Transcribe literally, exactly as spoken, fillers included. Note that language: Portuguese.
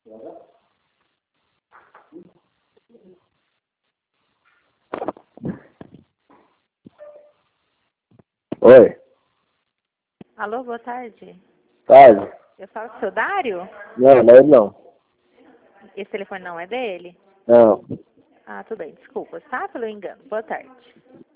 Oi. Alô, boa tarde. Tarde. Eu falo com o seu Dário? Não, não é ele não. Esse telefone não é dele? Não. Ah, tudo bem, desculpa, tá? Pelo engano. Boa tarde.